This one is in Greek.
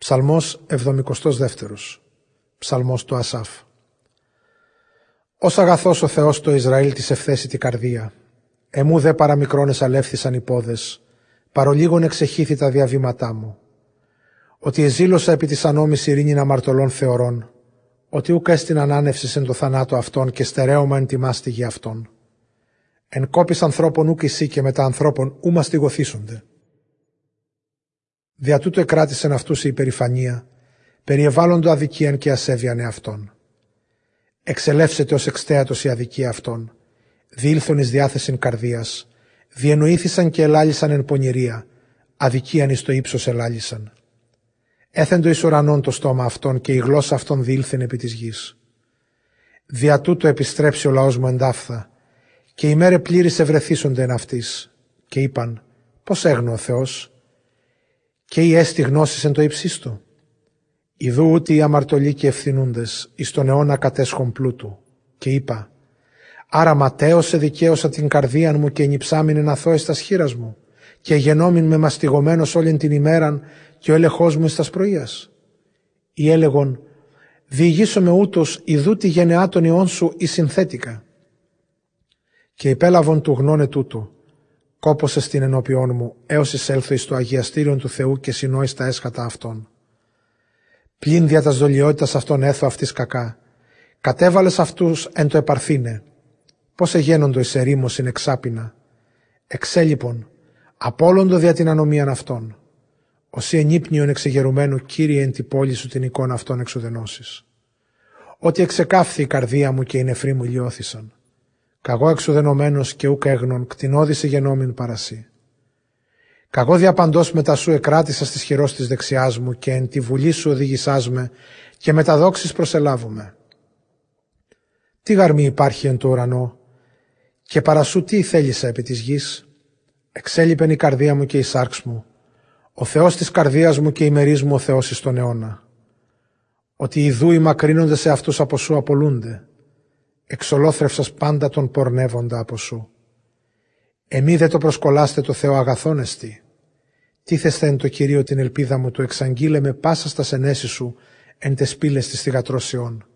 Ψαλμός 72. Ψαλμός του Ασάφ. Ως αγαθός ο Θεός το Ισραήλ της ευθέσει καρδία. Εμού δε παραμικρόνες αλεύθησαν οι πόδες, παρολίγων εξεχήθη τα διαβήματά μου. Ότι εζήλωσα επί της ανόμης ειρήνην αμαρτωλών θεωρών, ότι ούκ έστειν ανάνευσης εν το θανάτο αυτών και στερέωμα εν τη μάστιγη αυτών. Εν κόπης ανθρώπων ούκ εσύ και μετά ανθρώπων ου μαστιγωθήσονται. Δια τούτο εκράτησεν αυτούς η υπερηφανία, περιεβάλλοντο αδικίαν και ασέβιαν εαυτών. Εξελεύσεται ως εξτέατος η αδικία αυτών, διήλθον εις διάθεσιν καρδίας, διενοήθησαν και ελάλησαν εν πονηρία, αδικίαν εις το ύψος ελάλησαν. Έθεντο εις ουρανών το στόμα αυτών και η γλώσσα αυτών διήλθεν επί της γης. Δια τούτο επιστρέψει ο λαός μου εντάφθα, και οι μέρε πλήρης ευρεθήσονται εν αυτής, και είπαν, πώς έγνω ο Θεός, και η έστη γνώσης εν το υψίστο. Ιδού ούτε οι αμαρτωλοί και ευθυνούντες, εις τον αιώνα κατέσχον πλούτου. Και είπα, άρα ματέωσε δικαίωσα την καρδίαν μου και ενυψάμιν εν αθώες τας χείρας μου, και γενόμην με μαστιγωμένος όλην την ημέραν και ο έλεγχός μου εις τας πρωίας. Ή έλεγον, διηγήσομαι ούτως ιδού τη γενεά των ιών σου εις συνθέτικα. Και υπέλαβον του γνώνε τούτο, κόπωσε στην ενώπιόν μου, έως εισέλθω εις το αγιαστήριον του Θεού και συνόης τα έσχατα αυτών. Πλην δια τας δολιότητας αυτών έθω αυτής κακά, κατέβαλες αυτούς εν το επαρθήνε, πώς εγένοντο εις ερήμωσιν εξάπινα, εξέλιπον, απόλοντο δια την ανομίαν αυτών, όσοι ενύπνιον εξεγερουμένου Κύριε εν τη πόλη σου την εικόνα αυτών εξουδενώσεις. Ότι εξεκάφθη η καρδία μου και οι νεφροί μου λιώθησαν. Καγώ εξουδενωμένος και ούκ έγνων, κτηνώδησε γενόμην παρασύ. Καγώ διαπαντός μετά σου εκράτησα στις χειρός της δεξιάς μου και εν τη βουλή σου οδήγησάς με και με τα δόξης προσελάβουμε. Τι γαρμή υπάρχει εν το ουρανό και παρασού τι θέλησα επί της γης. Εξέλιπεν η καρδία μου και η σάρξ μου, ο Θεός της καρδίας μου και η μερίς μου ο Θεός εις τον αιώνα. Ότι ιδού οι μακρύνονται σε αυτούς από σου απολούνται. Εξολόθρευσας πάντα τον πορνεύοντα από σου. Εμεί δε το προσκολάστε το Θεό αγαθόν εστι. Τίθεστε εν το Κυρίο την ελπίδα μου, το εξαγγείλε με πάσα στα ενέσεις σου εν τες πύλες της θυγατρώσεων.